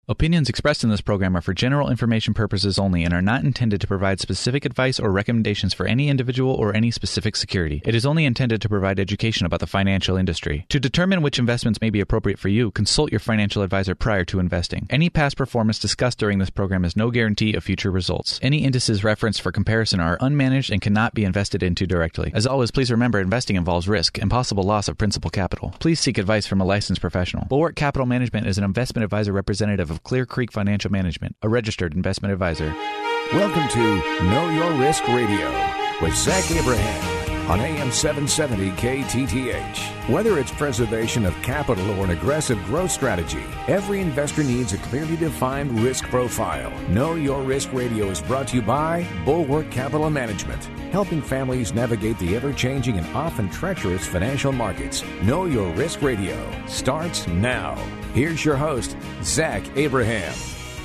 Opinions expressed in this program are for general information purposes only and are not intended to provide specific advice or recommendations for any individual or any specific security. It is only intended to provide education about the financial industry. To determine which investments may be appropriate for you, consult your financial advisor prior to investing. Any past performance discussed during this program is no guarantee of future results. Any indices referenced for comparison are unmanaged and cannot be invested into directly. As always, please remember investing involves risk and possible loss of principal capital. Please seek advice from a licensed professional. Bulwark Capital Management is an investment advisor representative of Clear Creek Financial Management, a registered investment advisor. Welcome to Know Your Risk Radio with Zach Abraham on AM 770 KTTH. Whether it's preservation of capital or an aggressive growth strategy, every investor needs a clearly defined risk profile. Know Your Risk Radio is brought to you by Bulwark Capital Management, helping families navigate the ever-changing and often treacherous financial markets. Know Your Risk Radio starts now. Here's your host, Zach Abraham.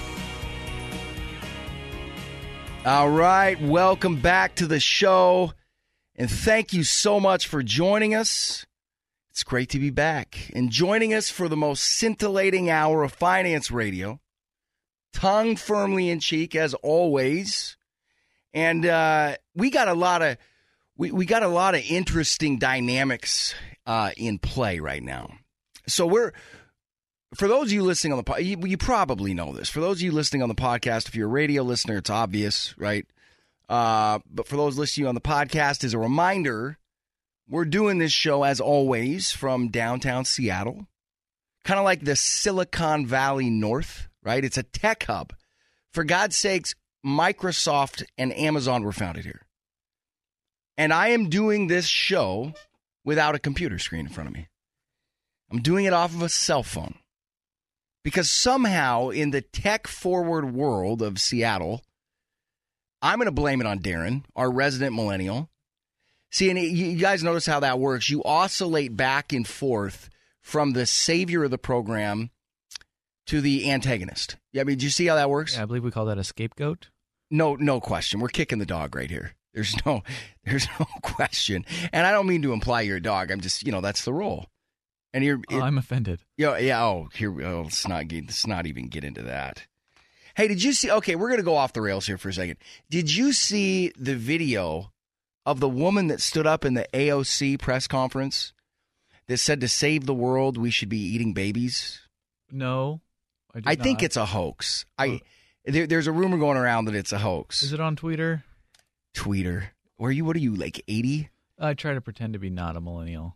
All right, welcome back to the show, and thank you so much for joining us. It's great to be back, and joining us for the most scintillating hour of finance radio, tongue firmly in cheek as always, and we got a lot of interesting dynamics in play right now. So for those of you listening on the you probably know this. For those of you listening on the podcast, if you're a radio listener, it's obvious, right? But for those listening on the podcast, as a reminder, we're doing this show, as always, from downtown Seattle, kind of like the Silicon Valley North, right? It's a tech hub. For God's sakes, Microsoft and Amazon were founded here. And I am doing this show without a computer screen in front of me. I'm doing it off of a cell phone. Because somehow in the tech-forward world of Seattle, I'm going to blame it on Darren, our resident millennial. See, and you guys notice how that works. You oscillate back and forth from the savior of the program to the antagonist. Yeah, I mean, do you see how that works? Yeah, I believe we call that a scapegoat. No question. We're kicking the dog right here. There's no question. And I don't mean to imply you're a dog. I'm just, that's the role. And I'm offended. Yeah. Let's not even get into that. Hey, did you see? Okay, we're going to go off the rails here for a second. Did you see the video of the woman that stood up in the AOC press conference that said to save the world, we should be eating babies? No, I think it's a hoax. There's a rumor going around that it's a hoax. Is it on Twitter? Twitter? What are you, like 80? I try to pretend to be not a millennial.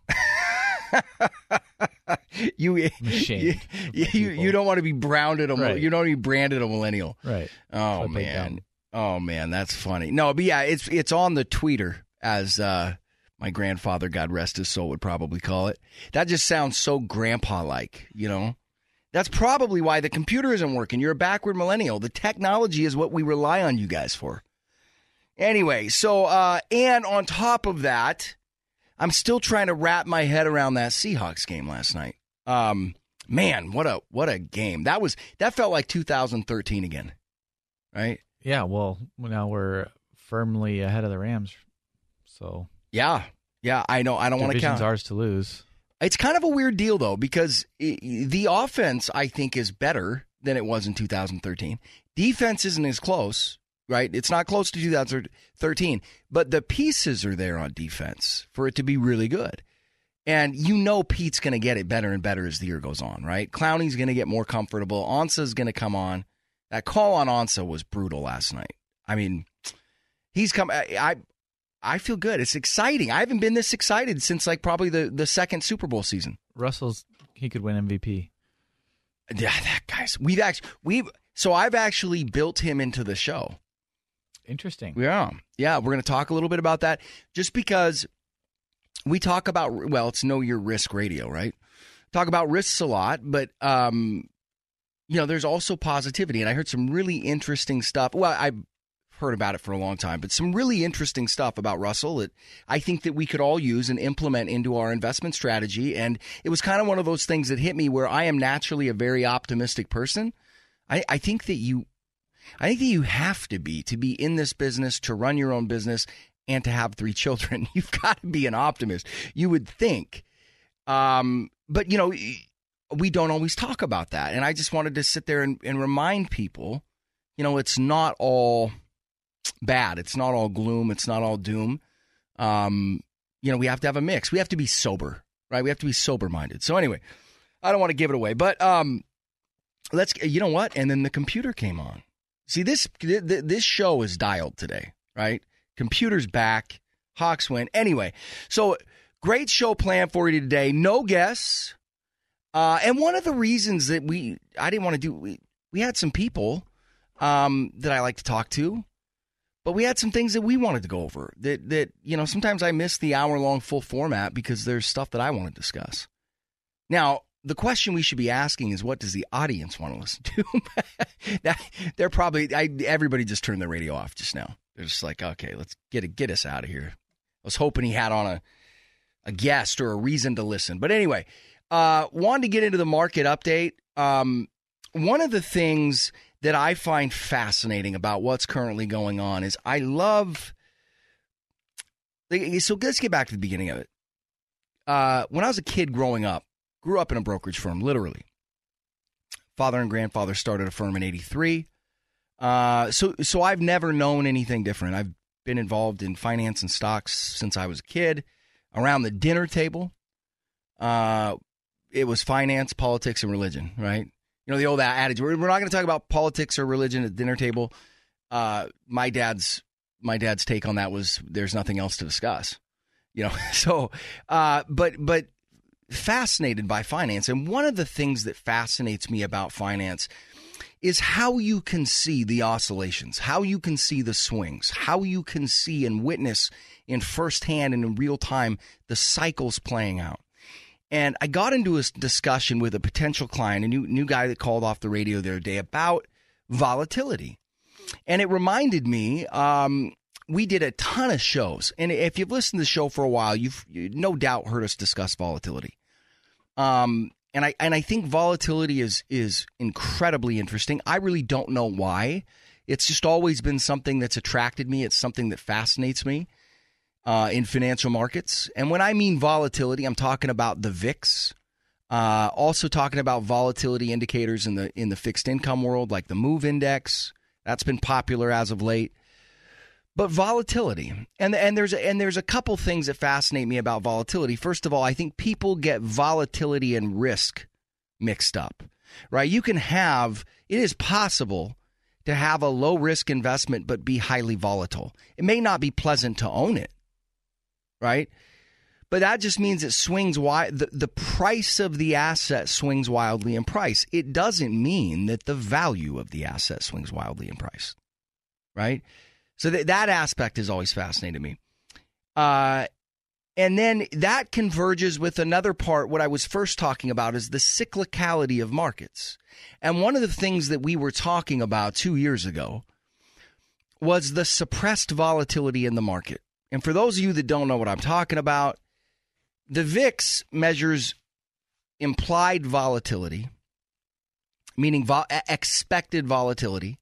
You don't want to be branded right. You don't want to be branded a millennial, right? Oh man, that's funny. No, but yeah, it's on the tweeter, as my grandfather, God rest his soul, would probably call it. That just sounds so grandpa-like, That's probably why the computer isn't working. You're a backward millennial. The technology is what we rely on you guys for. Anyway, so and on top of that, I'm still trying to wrap my head around that Seahawks game last night. Man, what a game. That felt like 2013 again, right? Yeah, well, now we're firmly ahead of the Rams, so. Yeah, I know. I don't want to count. Division's ours to lose. It's kind of a weird deal, though, because the offense, I think, is better than it was in 2013. Defense isn't as close. Right? It's not close to 2013, but the pieces are there on defense for it to be really good. And Pete's going to get it better and better as the year goes on, right? Clowney's going to get more comfortable. Ansa's going to come on. That call on Ansa was brutal last night. I mean, he's come. I feel good. It's exciting. I haven't been this excited since probably the second Super Bowl season. He could win MVP. Yeah, that guy's. I've actually built him into the show. Interesting. Yeah. We're going to talk a little bit about that just because we talk about, it's Know Your Risk Radio, right? Talk about risks a lot, but, there's also positivity. And I heard some really interesting stuff. Well, I've heard about it for a long time, but some really interesting stuff about Russell that I think that we could all use and implement into our investment strategy. And it was kind of one of those things that hit me where I am naturally a very optimistic person. I think that you have to be in this business, to run your own business, and to have 3 children. You've got to be an optimist, you would think. But, we don't always talk about that. And I just wanted to sit there and remind people, it's not all bad. It's not all gloom. It's not all doom. We have to have a mix. We have to be sober, right? We have to be sober-minded. So anyway, I don't want to give it away, but you know what? And then the computer came on. See, this show is dialed today, right? Computer's back. Hawks win. Anyway, so great show planned for you today. No guests. And one of the reasons that I didn't want to do, we had some people that I like to talk to, but we had some things that we wanted to go over that sometimes I miss the hour-long full format because there's stuff that I want to discuss. Now, the question we should be asking is, what does the audience want to listen to? They're probably, everybody just turned their radio off just now. They're just like, okay, let's get us out of here. I was hoping he had on a guest or a reason to listen. But anyway, wanted to get into the market update. One of the things that I find fascinating about what's currently going on is so let's get back to the beginning of it. When I was a kid growing up, grew up in a brokerage firm, literally. Father and grandfather started a firm in 1983. So I've never known anything different. I've been involved in finance and stocks since I was a kid. Around the dinner table, it was finance, politics, and religion, right? The old adage, we're not going to talk about politics or religion at the dinner table. My dad's take on that was there's nothing else to discuss. But fascinated by finance. And one of the things that fascinates me about finance is how you can see the oscillations, how you can see the swings, how you can see and witness in firsthand and in real time the cycles playing out. And I got into a discussion with a potential client, a new guy that called off the radio the other day about volatility. And it reminded me, we did a ton of shows. And if you've listened to the show for a while, you've no doubt heard us discuss volatility. And I think volatility is incredibly interesting. I really don't know why. It's just always been something that's attracted me. It's something that fascinates me. In financial markets. And when I mean volatility, I'm talking about the VIX, also talking about volatility indicators in the fixed income world, like the MOVE index. That's been popular as of late. But volatility, and there's a couple things that fascinate me about volatility. First of all, I think people get volatility and risk mixed up, right? It is possible to have a low risk investment but be highly volatile. It may not be pleasant to own it, right? But that just means it swings wide. The price of the asset swings wildly in price. It doesn't mean that the value of the asset swings wildly in price, right? So that aspect has always fascinated me. And then that converges with another part. What I was first talking about is the cyclicality of markets. And one of the things that we were talking about 2 years ago was the suppressed volatility in the market. And for those of you that don't know what I'm talking about, the VIX measures implied volatility, meaning expected volatility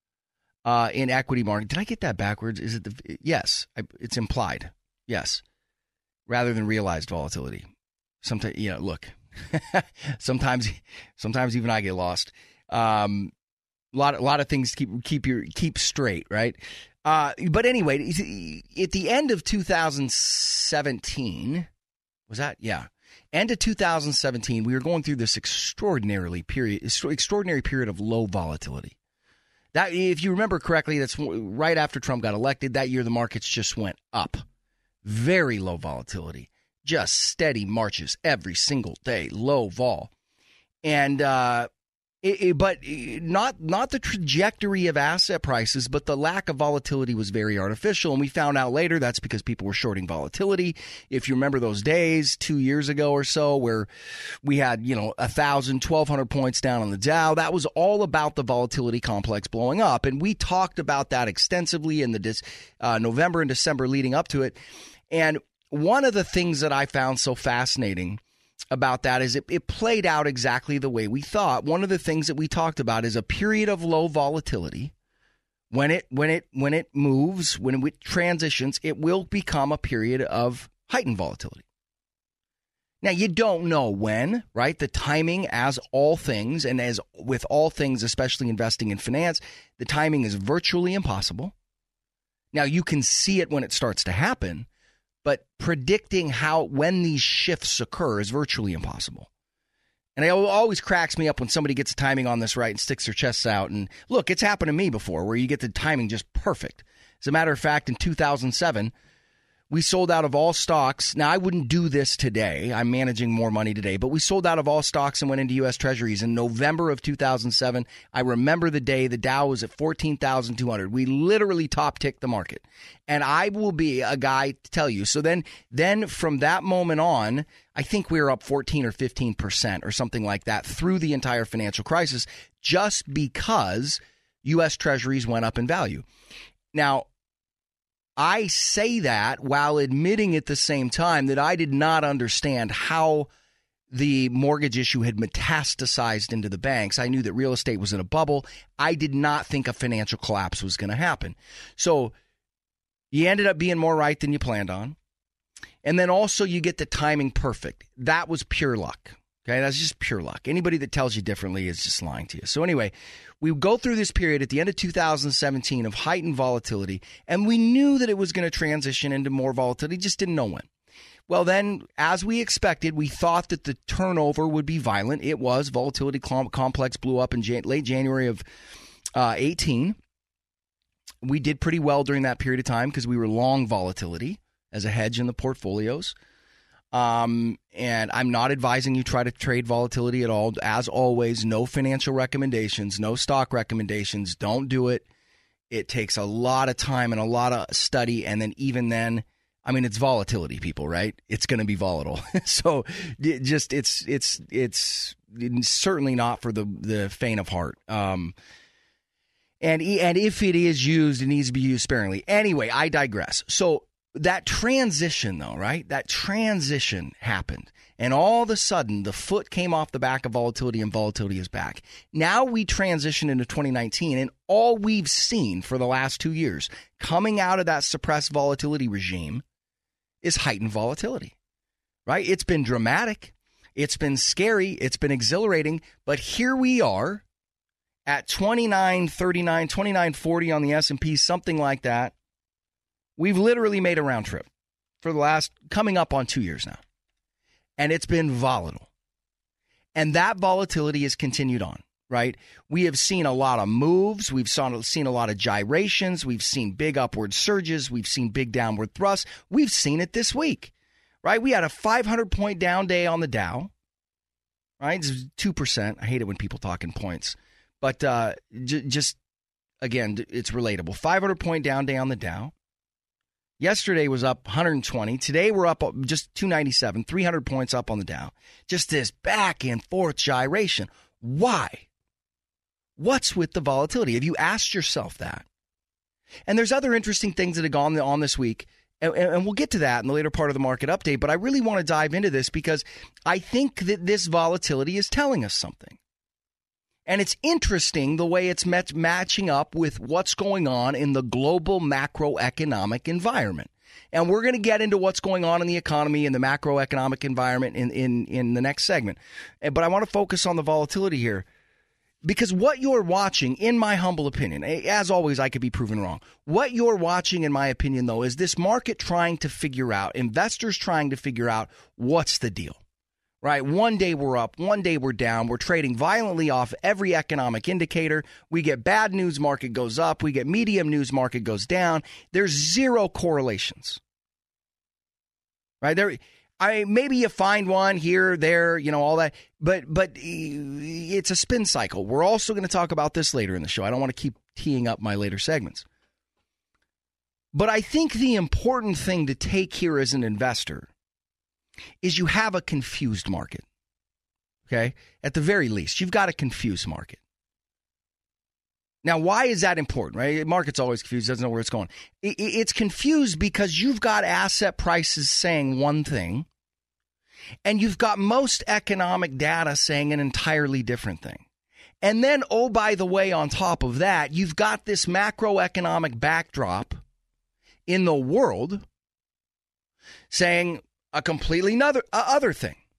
in equity market. Did I get that backwards? Is it yes, it's implied. Yes, rather than realized volatility. Sometimes, look, sometimes even I get lost. A lot of things keep straight, right? But anyway, at the end of 2017, was that? Yeah. End of 2017, we were going through this extraordinary period of low volatility. That, if you remember correctly, that's right after Trump got elected. That year, the markets just went up. Very low volatility. Just steady marches every single day. Low vol. And but not the trajectory of asset prices, but the lack of volatility was very artificial. And we found out later that's because people were shorting volatility. If you remember those days 2 years ago or so where we had, 1,000, 1,200 points down on the Dow, that was all about the volatility complex blowing up. And we talked about that extensively in the November and December leading up to it. And one of the things that I found so fascinating about that is it played out exactly the way we thought. One of the things that we talked about is a period of low volatility. When it moves, when it transitions, it will become a period of heightened volatility. Now, you don't know when, right? The timing, as all things, and as with all things, especially investing in finance, the timing is virtually impossible. Now, you can see it when it starts to happen, but predicting when these shifts occur is virtually impossible. And it always cracks me up when somebody gets the timing on this right and sticks their chests out. And look, it's happened to me before where you get the timing just perfect. As a matter of fact, in 2007, we sold out of all stocks. Now, I wouldn't do this today. I'm managing more money today. But we sold out of all stocks and went into U.S. Treasuries in November of 2007. I remember the day the Dow was at 14,200. We literally top-ticked the market. And I will be a guy to tell you. So then from that moment on, I think we were up 14 or 15% or something like that through the entire financial crisis just because U.S. Treasuries went up in value. Now, I say that while admitting at the same time that I did not understand how the mortgage issue had metastasized into the banks. I knew that real estate was in a bubble. I did not think a financial collapse was going to happen. So you ended up being more right than you planned on. And then also you get the timing perfect. That was pure luck. Okay, that's just pure luck. Anybody that tells you differently is just lying to you. So anyway, we go through this period at the end of 2017 of heightened volatility, and we knew that it was going to transition into more volatility, just didn't know when. Well, then, as we expected, we thought that the turnover would be violent. It was. Volatility complex blew up in late January of 18. We did pretty well during that period of time because we were long volatility as a hedge in the portfolios. And I'm not advising you try to trade volatility at all. As always, no financial recommendations, no stock recommendations. Don't do it. It takes a lot of time and a lot of study. And then even then, I mean, it's volatility, people, right? It's going to be volatile. So it's certainly not for the faint of heart. And if it is used, it needs to be used sparingly. Anyway, I digress. So that transition, though, right? That transition happened. And all of a sudden, the foot came off the back of volatility, and volatility is back. Now we transition into 2019, and all we've seen for the last 2 years coming out of that suppressed volatility regime is heightened volatility, right? It's been dramatic. It's been scary. It's been exhilarating. But here we are at 29.39, 29.40 on the S&P, something like that. We've literally made a round trip for the last, coming up on 2 years now. And it's been volatile. And that volatility has continued on, right? We have seen a lot of moves. We've seen a lot of gyrations. We've seen big upward surges. We've seen big downward thrusts. We've seen it this week, right? We had a 500-point down day on the Dow, right? It's 2%. I hate it when people talk in points. But just, again, it's relatable. 500-point down day on the Dow. Yesterday was up 120. Today we're up just 297, 300 points up on the Dow. Just this back and forth gyration. Why? What's with the volatility? Have you asked yourself that? And there's other interesting things that have gone on this week, and we'll get to that in the later part of the market update, but I really want to dive into this because I think that this volatility is telling us something. And it's interesting the way it's matching up with what's going on in the global macroeconomic environment. And we're going to get into what's going on in the economy and the macroeconomic environment in the next segment. But I want to focus on the volatility here because what you're watching, in my humble opinion, as always, I could be proven wrong. What you're watching, in my opinion, though, is this market trying to figure out, investors trying to figure out what's the deal. Right? One day we're up, one day we're down. We're trading violently off every economic indicator. We get bad news, market goes up. We get medium news, market goes down. There's zero correlations. Right? Maybe you find one here, there, all that. But it's a spin cycle. We're also going to talk about this later in the show. I don't want to keep teeing up my later segments. But I think the important thing to take here as an investor is you have a confused market, okay? At the very least, you've got a confused market. Now, why is that important, right? The market's always confused, doesn't know where it's going. It's confused because you've got asset prices saying one thing, and you've got most economic data saying an entirely different thing. And then, oh, by the way, on top of that, you've got this macroeconomic backdrop in the world saying a completely other thing.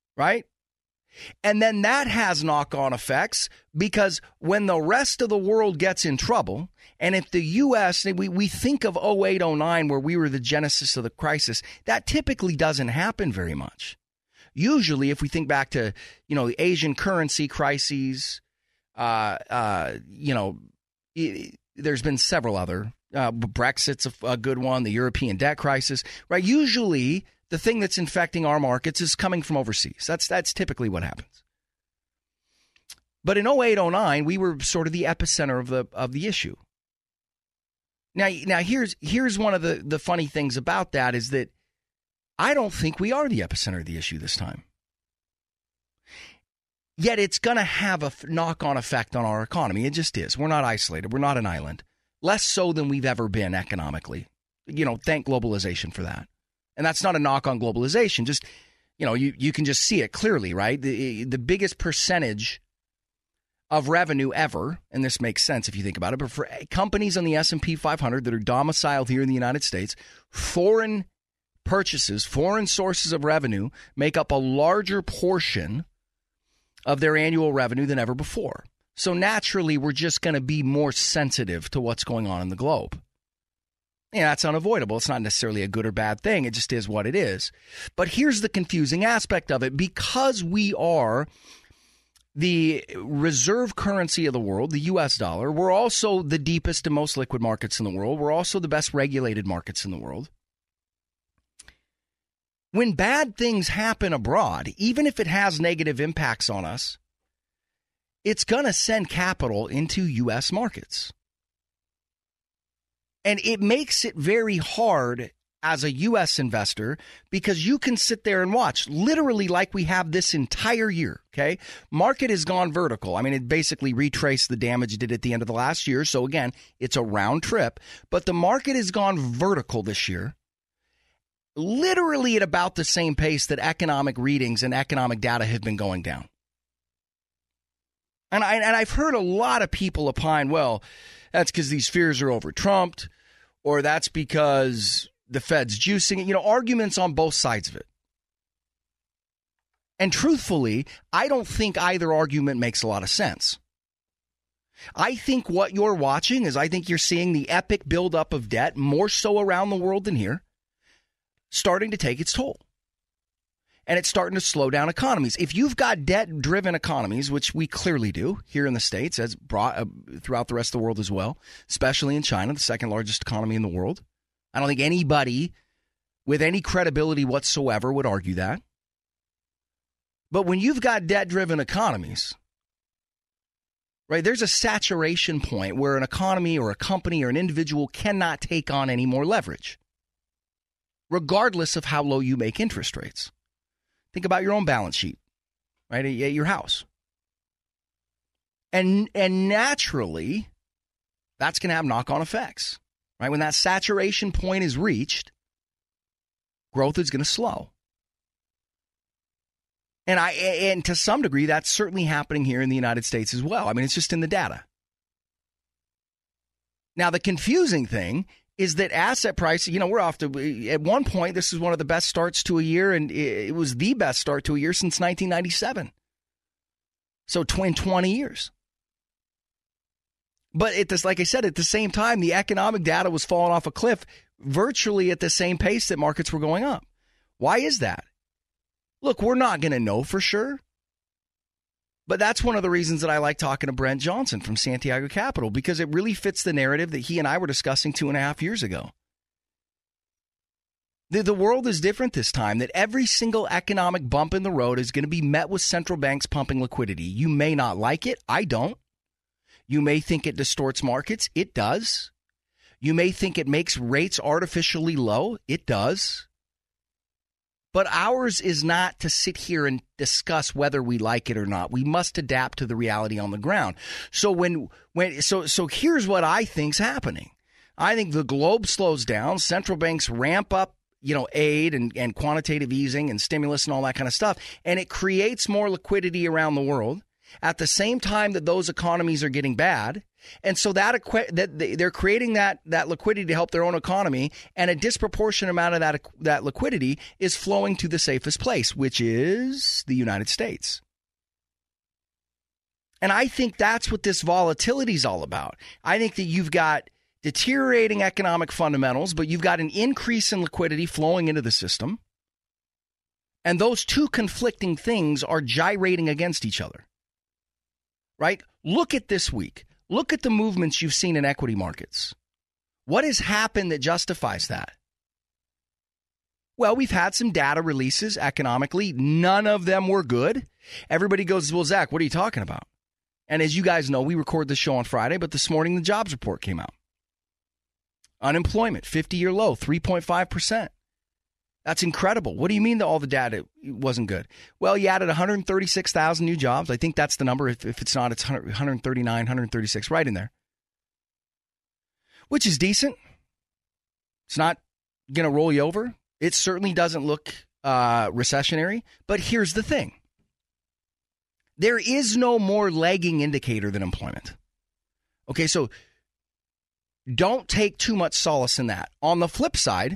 right? And then that has knock-on effects because when the rest of the world gets in trouble, and if the U.S., we think of 08, 09 where we were the genesis of the crisis, that typically doesn't happen very much. Usually, if we think back to, the Asian currency crises, there's been several other. Brexit's a good one, the European debt crisis, right? Usually, the thing that's infecting our markets is coming from overseas. That's typically what happens. But in 08, 09, we were sort of the epicenter of the issue. Now here's one of the funny things about that is that I don't think we are the epicenter of the issue this time. Yet it's going to have a knock-on effect on our economy. It just is. We're not isolated. We're not an island. Less so than we've ever been economically. Thank globalization for that. And that's not a knock on globalization. Just, you can just see it clearly, right? The biggest percentage of revenue ever, and this makes sense if you think about it, but for companies on the S&P 500 that are domiciled here in the United States, foreign purchases, foreign sources of revenue make up a larger portion of their annual revenue than ever before. So naturally, we're just going to be more sensitive to what's going on in the globe. Yeah, that's unavoidable. It's not necessarily a good or bad thing. It just is what it is. But here's the confusing aspect of it. Because we are the reserve currency of the world, the U.S. dollar, we're also the deepest and most liquid markets in the world. We're also the best regulated markets in the world. When bad things happen abroad, even if it has negative impacts on us, it's going to send capital into U.S. markets. And it makes it very hard as a U.S. investor because you can sit there and watch, literally like we have this entire year, okay? Market has gone vertical. I mean, it basically retraced the damage it did at the end of the last year. So, again, it's a round trip. But the market has gone vertical this year, literally at about the same pace that economic readings and economic data have been going down. And I've heard a lot of people opine, well, that's because these fears are over-trumped, or that's because the Fed's juicing it. Arguments on both sides of it. And truthfully, I don't think either argument makes a lot of sense. I think what you're watching is I think you're seeing the epic buildup of debt, more so around the world than here, starting to take its toll. And it's starting to slow down economies. If you've got debt-driven economies, which we clearly do here in the States, as brought throughout the rest of the world as well, especially in China, the second largest economy in the world. I don't think anybody with any credibility whatsoever would argue that. But when you've got debt-driven economies, right, there's a saturation point where an economy or a company or an individual cannot take on any more leverage, regardless of how low you make interest rates. Think about your own balance sheet, right, at your house. And naturally, that's going to have knock-on effects, right? When that saturation point is reached, growth is going to slow. And to some degree, that's certainly happening here in the United States as well. I mean, it's just in the data. Now, the confusing thing is that asset prices, we're off to, at one point, this is one of the best starts to a year, and it was the best start to a year since 1997. So 20 years. But like I said, at the same time, the economic data was falling off a cliff virtually at the same pace that markets were going up. Why is that? Look, we're not going to know for sure. But that's one of the reasons that I like talking to Brent Johnson from Santiago Capital, because it really fits the narrative that he and I were discussing 2.5 years ago. The world is different this time, that every single economic bump in the road is going to be met with central banks pumping liquidity. You may not like it. I don't. You may think it distorts markets. It does. You may think it makes rates artificially low. It does. But ours is not to sit here and discuss whether we like it or not. We must adapt to the reality on the ground. So so here's what I think's happening. I think the globe slows down. Central banks ramp up, aid and quantitative easing and stimulus and all that kind of stuff. And it creates more liquidity around the world. at the same time that those economies are getting bad. And so that they're creating that liquidity to help their own economy, and a disproportionate amount of that liquidity is flowing to the safest place, which is the United States. And I think that's what this volatility is all about. I think that you've got deteriorating economic fundamentals, but you've got an increase in liquidity flowing into the system. And those two conflicting things are gyrating against each other, right? Look at this week. Look at the movements you've seen in equity markets. What has happened that justifies that? Well, we've had some data releases economically. None of them were good. Everybody goes, well, Zach, what are you talking about? And as you guys know, we record the show on Friday, but this morning the jobs report came out. Unemployment, 50-year low, 3.5%. That's incredible. What do you mean that all the data wasn't good? Well, you added 136,000 new jobs. I think that's the number. If it's not, it's 139, 136, right in there, which is decent. It's not going to roll you over. It certainly doesn't look recessionary. But here's the thing. There is no more lagging indicator than employment. Okay, so don't take too much solace in that. On the flip side,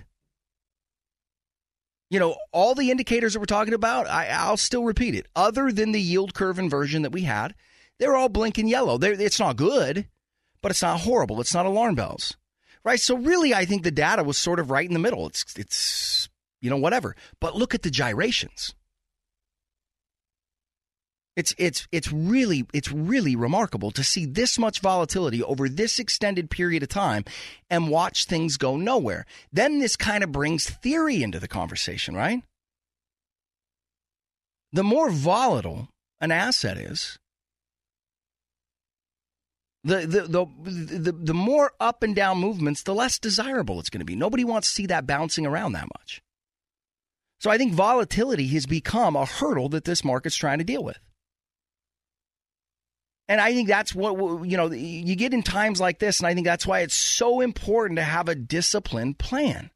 you know, all the indicators that we're talking about, I'll still repeat it. Other than the yield curve inversion that we had, they're all blinking yellow. It's not good, but it's not horrible. It's not alarm bells, right? So really, I think the data was sort of right in the middle. It's you know, whatever. But look at the gyrations. It's really remarkable to see this much volatility over this extended period of time and watch things go nowhere. Then this kind of brings theory into the conversation, right? The more volatile an asset is, the more up and down movements, the less desirable it's going to be. Nobody wants to see that bouncing around that much. So I think volatility has become a hurdle that this market's trying to deal with. And I think that's what, you know, you get in times like this, and I think that's why it's so important to have a disciplined plan.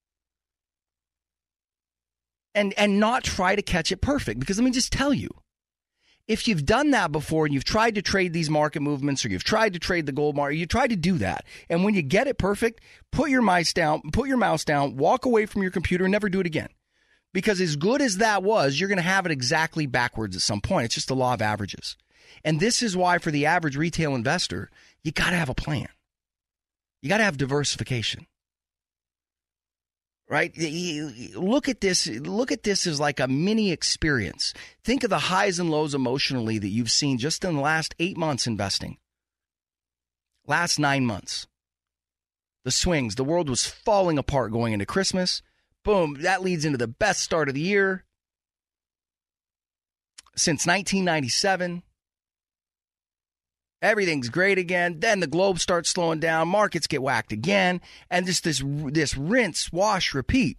And not try to catch it perfect. Because let me just tell you, if you've done that before and you've tried to trade these market movements, or you've tried to trade the gold market, you tried to do that. And when you get it perfect, put your mouse down, walk away from your computer, and never do it again. Because as good as that was, you're going to have it exactly backwards at some point. It's just the law of averages. And this is why, for the average retail investor, you got to have a plan. You got to have diversification, right? Look at this as like a mini experience. Think of the highs and lows emotionally that you've seen just in the last 8 months investing. Last 9 months. The swings. The world was falling apart going into Christmas. Boom. That leads into the best start of the year since 1997. Everything's great again. Then the globe starts slowing down. Markets get whacked again. And just this rinse, wash, repeat.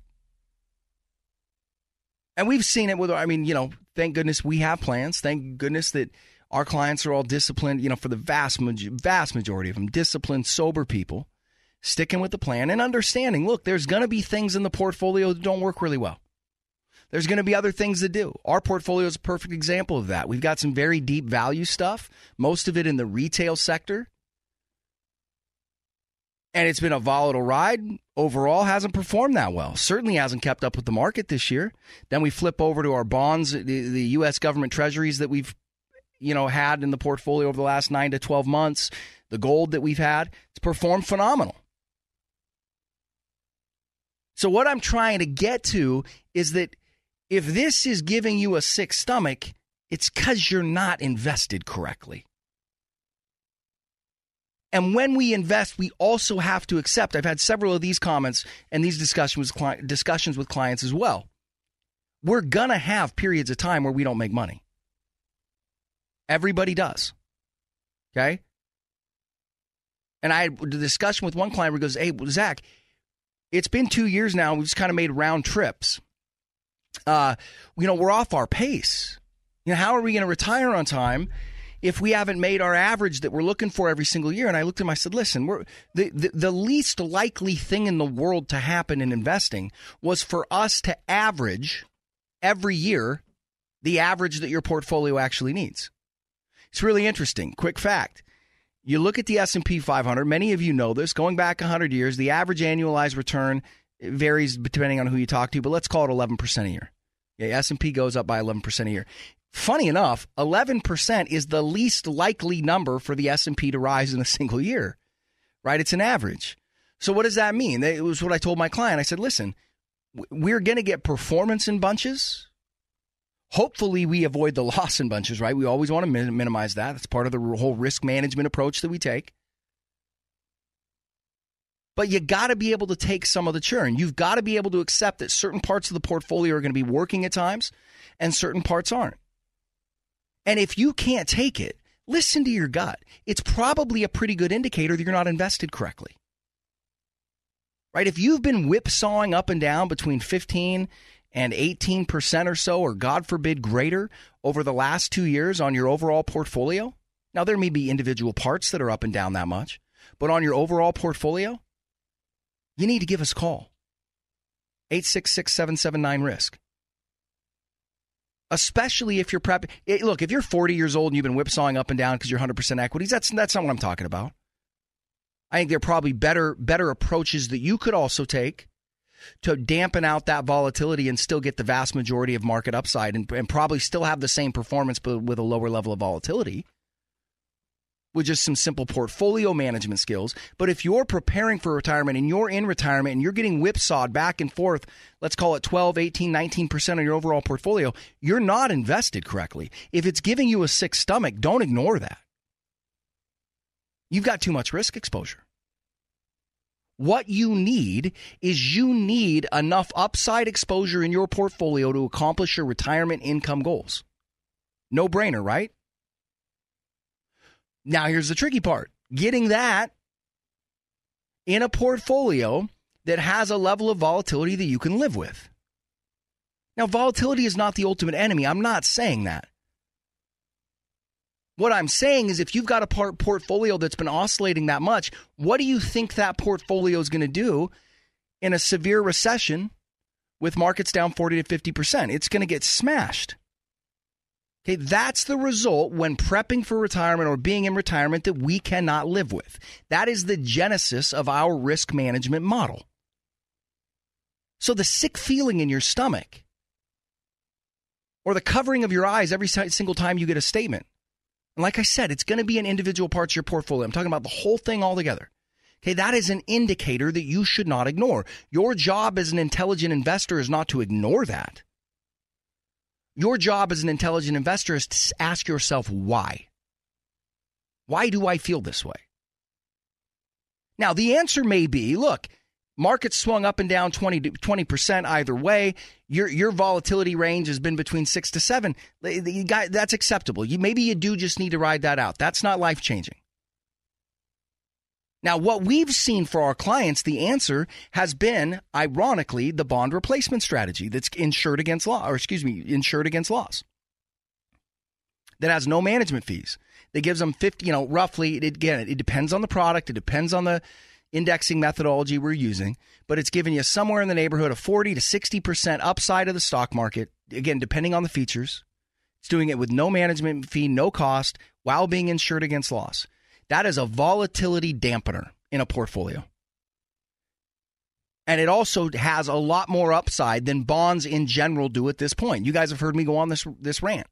And we've seen it with, I mean, you know, thank goodness we have plans. Thank goodness that our clients are all disciplined, you know, for the vast majority of them, disciplined, sober people, sticking with the plan and understanding, look, there's going to be things in the portfolio that don't work really well. There's going to be other things that do. Our portfolio is a perfect example of that. We've got some very deep value stuff, most of it in the retail sector. And it's been a volatile ride. Overall, hasn't performed that well. Certainly hasn't kept up with the market this year. Then we flip over to our bonds, the U.S. government treasuries that we've, you know, had in the portfolio over the last 9 to 12 months. The gold that we've had, it's performed phenomenal. So what I'm trying to get to is that if this is giving you a sick stomach, it's because you're not invested correctly. And when we invest, we also have to accept, I've had several of these comments and these discussions with clients as well. We're going to have periods of time where we don't make money. Everybody does. Okay? And I had a discussion with one client where he goes, hey, Zach, it's been 2 years now. We've just kind of made round trips. We're off our pace. You know, how are we going to retire on time if we haven't made our average that we're looking for every single year? And I looked at him, I said, listen, the least likely thing in the world to happen in investing was for us to average every year the average that your portfolio actually needs. It's really interesting. Quick fact. You look at the S&P 500, many of you know this, going back 100 years, the average annualized return varies depending on who you talk to, but let's call it 11% a year. Yeah, S&P goes up by 11% a year. Funny enough, 11% is the least likely number for the S&P to rise in a single year, right? It's an average. So what does that mean? It was what I told my client. I said, listen, we're going to get performance in bunches. Hopefully we avoid the loss in bunches, right? We always want to minimize that. That's part of the whole risk management approach that we take. But you got to be able to take some of the churn. You've got to be able to accept that certain parts of the portfolio are going to be working at times and certain parts aren't. And if you can't take it, listen to your gut. It's probably a pretty good indicator that you're not invested correctly. Right? If you've been whipsawing up and down between 15 and 18% or so, or God forbid greater, over the last 2 years on your overall portfolio. Now, there may be individual parts that are up and down that much, but on your overall portfolio, you need to give us a call. 866-779-RISK. Especially if you're prepping. Look, if you're 40 years old and you've been whipsawing up and down because you're 100% equities, that's not what I'm talking about. I think there are probably better approaches that you could also take to dampen out that volatility and still get the vast majority of market upside and probably still have the same performance but with a lower level of volatility with just some simple portfolio management skills. But if you're preparing for retirement and you're in retirement and you're getting whipsawed back and forth, let's call it 12, 18, 19% of your overall portfolio, you're not invested correctly. If it's giving you a sick stomach, don't ignore that. You've got too much risk exposure. What you need is enough upside exposure in your portfolio to accomplish your retirement income goals. No brainer, right? Now, here's the tricky part. Getting that in a portfolio that has a level of volatility that you can live with. Now, volatility is not the ultimate enemy. I'm not saying that. What I'm saying is if you've got a portfolio that's been oscillating that much, what do you think that portfolio is going to do in a severe recession with markets down 40 to 50%? It's going to get smashed. Okay, that's the result when prepping for retirement or being in retirement that we cannot live with. That is the genesis of our risk management model. So the sick feeling in your stomach or the covering of your eyes every single time you get a statement. And like I said, it's going to be in individual parts of your portfolio. I'm talking about the whole thing altogether. Okay, that is an indicator that you should not ignore. Your job as an intelligent investor is not to ignore that. Your job as an intelligent investor is to ask yourself why. Why do I feel this way? Now, the answer may be, look, markets swung up and down 20% either way. Your volatility range has been between 6 to 7. That's acceptable. Maybe you do just need to ride that out. That's not life-changing. Now, what we've seen for our clients, the answer has been, ironically, the bond replacement strategy that's insured against loss. That has no management fees. That gives them 50, roughly, it depends on the product. It depends on the indexing methodology we're using, but it's giving you somewhere in the neighborhood of 40 to 60% upside of the stock market, again, depending on the features. It's doing it with no management fee, no cost, while being insured against loss. That is a volatility dampener in a portfolio. And it also has a lot more upside than bonds in general do at this point. You guys have heard me go on this rant.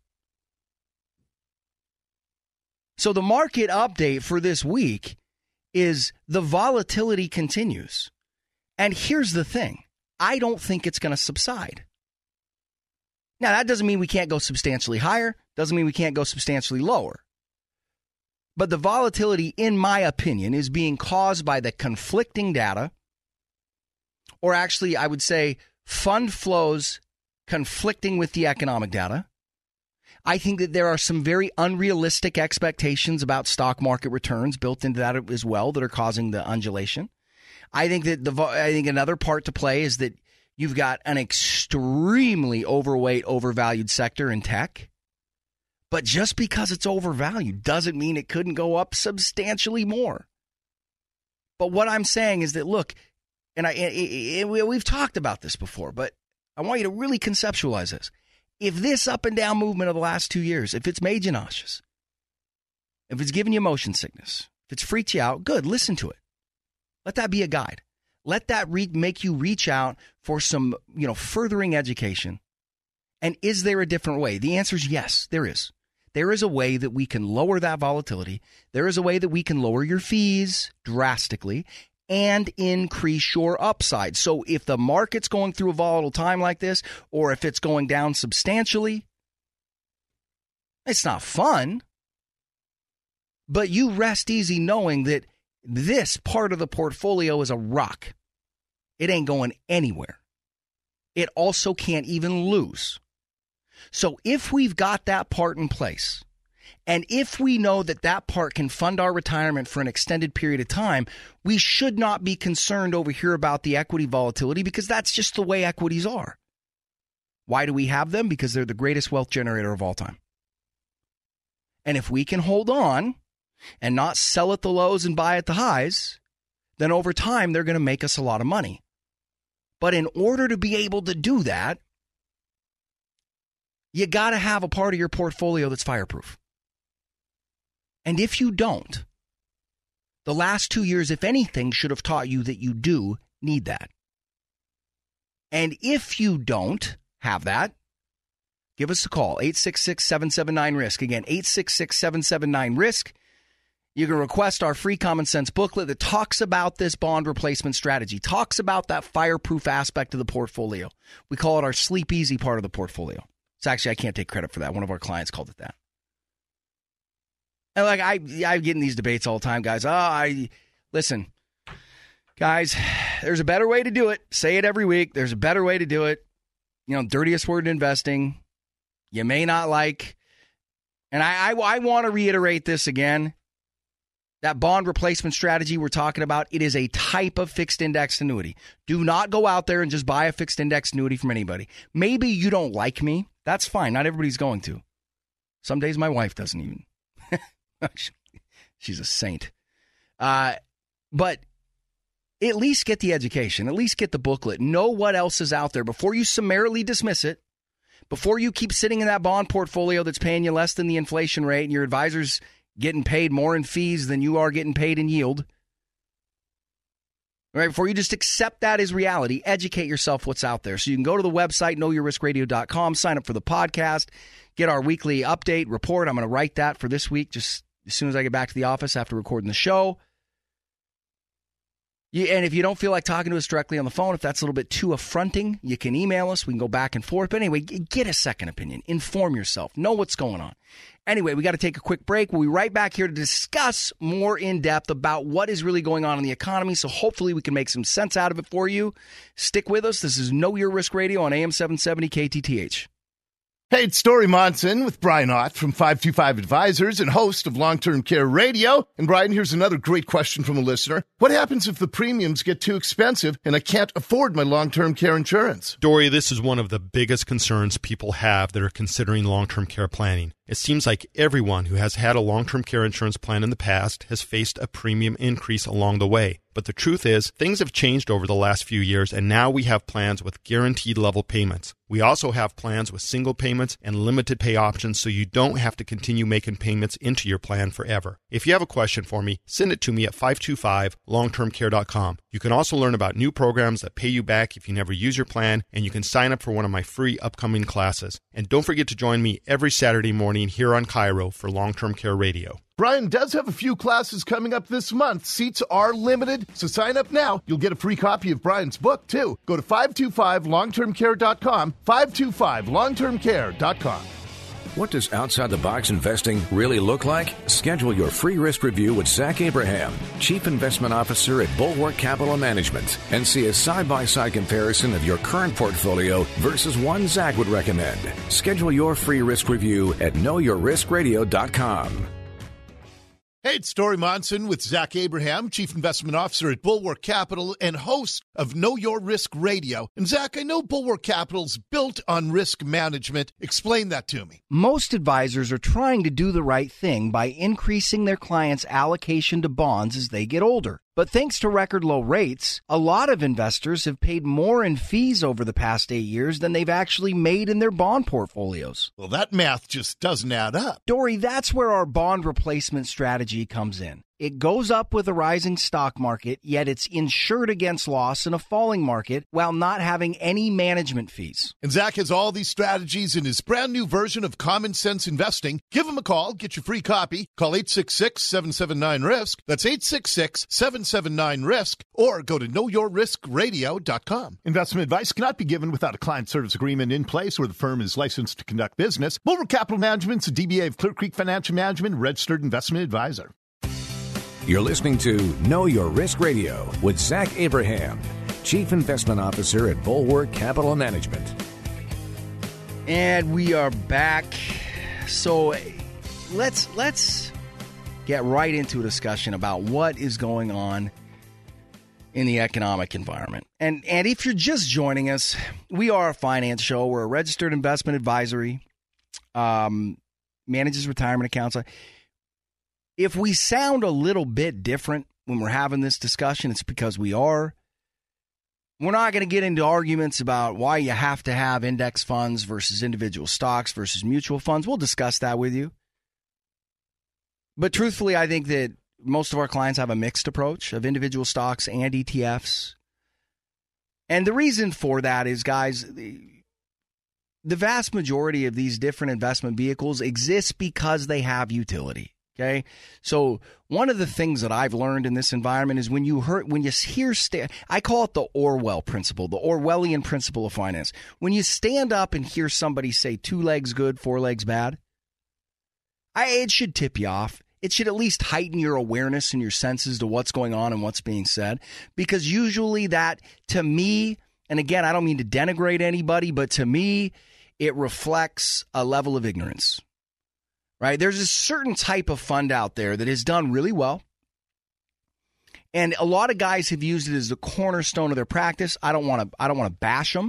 So the market update for this week is the volatility continues. And here's the thing. I don't think it's going to subside. Now, that doesn't mean we can't go substantially higher. Doesn't mean we can't go substantially lower. But the volatility, in my opinion, is being caused by the conflicting data, or actually, I would say, fund flows conflicting with the economic data. I think that there are some very unrealistic expectations about stock market returns built into that as well that are causing the undulation. I think another part to play is that you've got an extremely overweight, overvalued sector in tech. But just because it's overvalued doesn't mean it couldn't go up substantially more. But what I'm saying is that, look, and we've talked about this before, but I want you to really conceptualize this. If this up and down movement of the last 2 years, if it's made you nauseous, if it's giving you motion sickness, if it's freaked you out, good, listen to it. Let that be a guide. Let that make you reach out for some, furthering education. And is there a different way? The answer is yes, there is. There is a way that we can lower that volatility. There is a way that we can lower your fees drastically and increase your upside. So if the market's going through a volatile time like this, or if it's going down substantially, it's not fun. But you rest easy knowing that this part of the portfolio is a rock. It ain't going anywhere. It also can't even lose. So if we've got that part in place, and if we know that that part can fund our retirement for an extended period of time, we should not be concerned over here about the equity volatility, because that's just the way equities are. Why do we have them? Because they're the greatest wealth generator of all time. And if we can hold on and not sell at the lows and buy at the highs, then over time they're going to make us a lot of money. But in order to be able to do that, you got to have a part of your portfolio that's fireproof. And if you don't, the last 2 years, if anything, should have taught you that you do need that. And if you don't have that, give us a call, 866-779-RISK. Again, 866-779-RISK. You can request our free Common Sense booklet that talks about this bond replacement strategy, talks about that fireproof aspect of the portfolio. We call it our sleep easy part of the portfolio. It's actually, I can't take credit for that. One of our clients called it that. And I get in these debates all the time, guys. Listen, guys, there's a better way to do it. Say it every week. There's a better way to do it. Dirtiest word in investing. You may not like. And I want to reiterate this again. That bond replacement strategy we're talking about, it is a type of fixed index annuity. Do not go out there and just buy a fixed index annuity from anybody. Maybe you don't like me. That's fine. Not everybody's going to. Some days my wife doesn't even. She's a saint. But at least get the education. At least get the booklet. Know what else is out there before you summarily dismiss it. Before you keep sitting in that bond portfolio that's paying you less than the inflation rate and your advisor's getting paid more in fees than you are getting paid in yield. All right, before you just accept that as reality, educate yourself what's out there. So you can go to the website, knowyourriskradio.com, sign up for the podcast, get our weekly update report. I'm going to write that for this week just as soon as I get back to the office after recording the show. And if you don't feel like talking to us directly on the phone, if that's a little bit too affronting, you can email us. We can go back and forth. But anyway, get a second opinion. Inform yourself. Know what's going on. Anyway, we got to take a quick break. We'll be right back here to discuss more in depth about what is really going on in the economy. So hopefully we can make some sense out of it for you. Stick with us. This is Know Your Risk Radio on AM 770 KTTH. Hey, it's Story Monson with Brian Ott from 525 Advisors and host of Long-Term Care Radio. And Brian, here's another great question from a listener. What happens if the premiums get too expensive and I can't afford my long-term care insurance? Dory, this is one of the biggest concerns people have that are considering long-term care planning. It seems like everyone who has had a long-term care insurance plan in the past has faced a premium increase along the way. But the truth is, things have changed over the last few years, and now we have plans with guaranteed level payments. We also have plans with single payments and limited pay options, so you don't have to continue making payments into your plan forever. If you have a question for me, send it to me at 525longtermcare.com. You can also learn about new programs that pay you back if you never use your plan, and you can sign up for one of my free upcoming classes. And don't forget to join me every Saturday morning here on Cairo for Long-Term Care Radio. Brian does have a few classes coming up this month. Seats are limited, so sign up now. You'll get a free copy of Brian's book, too. Go to 525longtermcare.com, 525longtermcare.com. What does outside-the-box investing really look like? Schedule your free risk review with Zach Abraham, Chief Investment Officer at Bulwark Capital Management, and see a side-by-side comparison of your current portfolio versus one Zach would recommend. Schedule your free risk review at knowyourriskradio.com. Hey, it's Story Monson with Zach Abraham, Chief Investment Officer at Bulwark Capital and host of Know Your Risk Radio. And Zach, I know Bulwark Capital's built on risk management. Explain that to me. Most advisors are trying to do the right thing by increasing their clients' allocation to bonds as they get older. But thanks to record low rates, a lot of investors have paid more in fees over the past 8 years than they've actually made in their bond portfolios. Well, that math just doesn't add up. Dory, that's where our bond replacement strategy comes in. It goes up with a rising stock market, yet it's insured against loss in a falling market while not having any management fees. And Zach has all these strategies in his brand new version of Common Sense Investing. Give him a call. Get your free copy. Call 866-779-RISK. That's 866-779-RISK. Or go to knowyourriskradio.com. Investment advice cannot be given without a client service agreement in place or the firm is licensed to conduct business. Bulwer Capital Management's a DBA of Clear Creek Financial Management, registered investment advisor. You're listening to Know Your Risk Radio with Zach Abraham, Chief Investment Officer at Bulwark Capital Management. And we are back. So let's get right into a discussion about what is going on in the economic environment. And if you're just joining us, we are a finance show. We're a registered investment advisory, manages retirement accounts. If we sound a little bit different when we're having this discussion, it's because we are. We're not going to get into arguments about why you have to have index funds versus individual stocks versus mutual funds. We'll discuss that with you. But truthfully, I think that most of our clients have a mixed approach of individual stocks and ETFs. And the reason for that is, guys, the vast majority of these different investment vehicles exist because they have utility. Okay, so one of the things that I've learned in this environment is when you hear, I call it the Orwell principle, the Orwellian principle of finance. When you stand up and hear somebody say 2 legs good, 4 legs bad, it should tip you off. It should at least heighten your awareness and your senses to what's going on and what's being said. Because usually that, to me, and again, I don't mean to denigrate anybody, but to me, it reflects a level of ignorance. Right? There's a certain type of fund out there that has done really well. And a lot of guys have used it as the cornerstone of their practice. I don't want to bash them.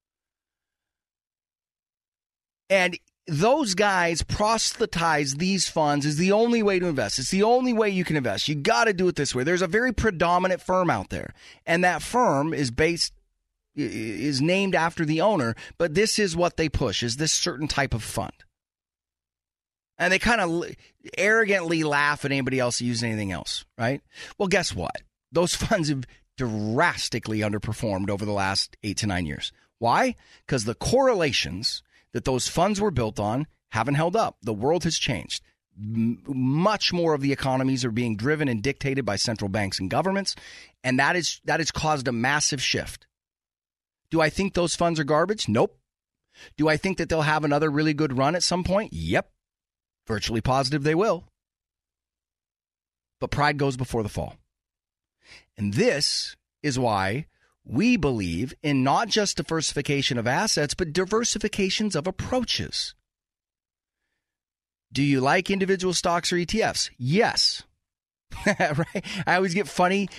And those guys proselytize these funds as the only way to invest. It's the only way you can invest. You got to do it this way. There's a very predominant firm out there. And that firm is named after the owner, but this is what they push, is this certain type of fund. And they kind of arrogantly laugh at anybody else who uses anything else, right? Well, guess what? Those funds have drastically underperformed over the last 8 to 9 years. Why? Because the correlations that those funds were built on haven't held up. The world has changed. Much more of the economies are being driven and dictated by central banks and governments, and that has caused a massive shift. Do I think those funds are garbage? Nope. Do I think that they'll have another really good run at some point? Yep. Virtually positive they will. But pride goes before the fall. And this is why we believe in not just diversification of assets, but diversifications of approaches. Do you like individual stocks or ETFs? Yes. Right? I always get funny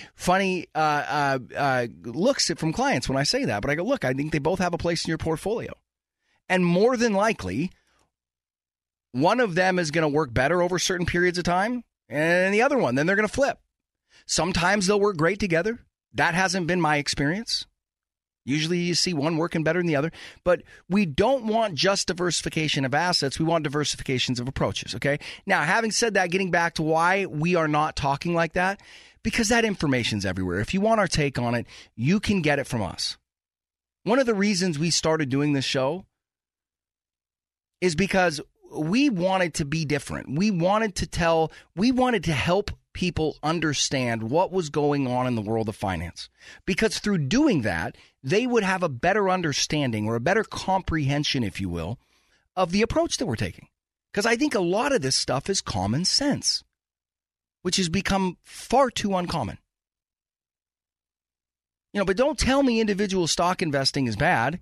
looks from clients when I say that. But I go, look, I think they both have a place in your portfolio. And more than likely, one of them is going to work better over certain periods of time, and the other one, then they're going to flip. Sometimes they'll work great together. That hasn't been my experience. Usually you see one working better than the other. But we don't want just diversification of assets. We want diversifications of approaches, okay? Now, having said that, getting back to why we are not talking like that, because that information's everywhere. If you want our take on it, you can get it from us. One of the reasons we started doing this show is because we wanted to be different. We wanted to help people understand what was going on in the world of finance. Because through doing that, they would have a better understanding or a better comprehension, if you will, of the approach that we're taking. Because I think a lot of this stuff is common sense, which has become far too uncommon. But don't tell me individual stock investing is bad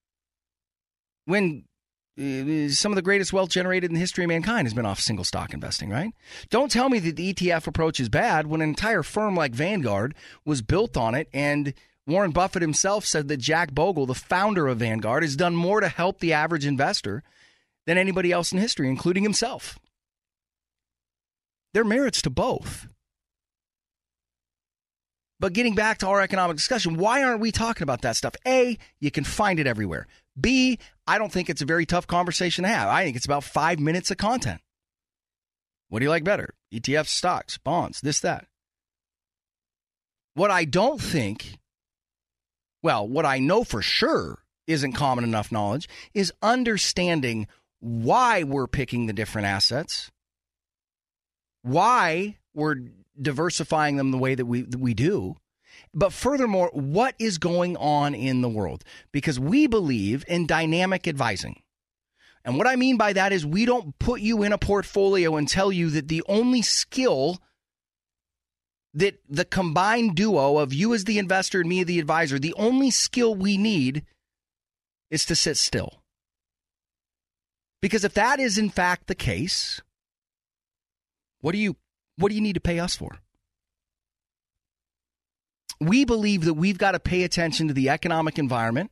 when some of the greatest wealth generated in the history of mankind has been off single stock investing, right? Don't tell me that the ETF approach is bad when an entire firm like Vanguard was built on it, and Warren Buffett himself said that Jack Bogle, the founder of Vanguard, has done more to help the average investor than anybody else in history, including himself. There are merits to both. But getting back to our economic discussion, why aren't we talking about that stuff? A, you can find it everywhere. B, I don't think it's a very tough conversation to have. I think it's about 5 minutes of content. What do you like better? ETFs, stocks, bonds, this, that. What I don't think, well, what I know for sure isn't common enough knowledge is understanding why we're picking the different assets, why we're diversifying them the way that we do, but furthermore, what is going on in the world? Because we believe in dynamic advising. And what I mean by that is we don't put you in a portfolio and tell you that the only skill that the combined duo of you as the investor and me the advisor, the only skill we need is to sit still. Because if that is in fact the case, what do you need to pay us for? We believe that we've got to pay attention to the economic environment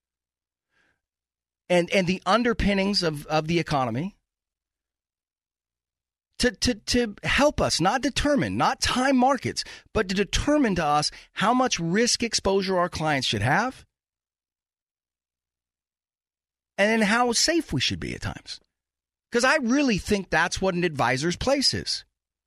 and the underpinnings of the economy to help us, not determine, not time markets, but to determine to us how much risk exposure our clients should have and then how safe we should be at times. Because I really think that's what an advisor's place is.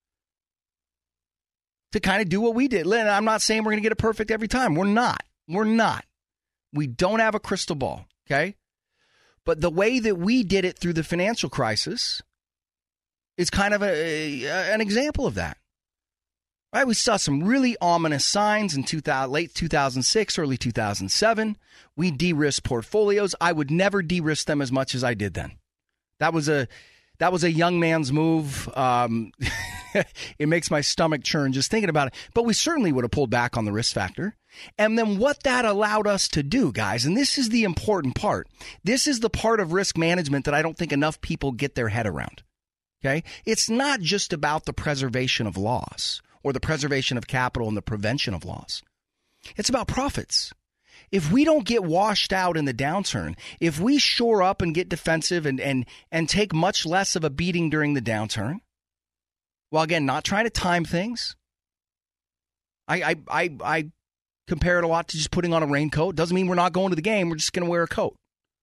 To kind of do what we did. Lynn, I'm not saying we're going to get it perfect every time. We're not. We don't have a crystal ball, okay? But the way that we did it through the financial crisis is kind of an example of that. Right? We saw some really ominous signs in late 2006, early 2007. We de-risked portfolios. I would never de-risk them as much as I did then. That was a young man's move. It makes my stomach churn just thinking about it. But we certainly would have pulled back on the risk factor. And then what that allowed us to do, guys, and this is the important part. This is the part of risk management that I don't think enough people get their head around. Okay? It's not just about the preservation of loss or the preservation of capital and the prevention of loss. It's about profits. If we don't get washed out in the downturn, if we shore up and get defensive and take much less of a beating during the downturn, well, again, not trying to time things. I compare it a lot to just putting on a raincoat. Doesn't mean we're not going to the game. We're just going to wear a coat.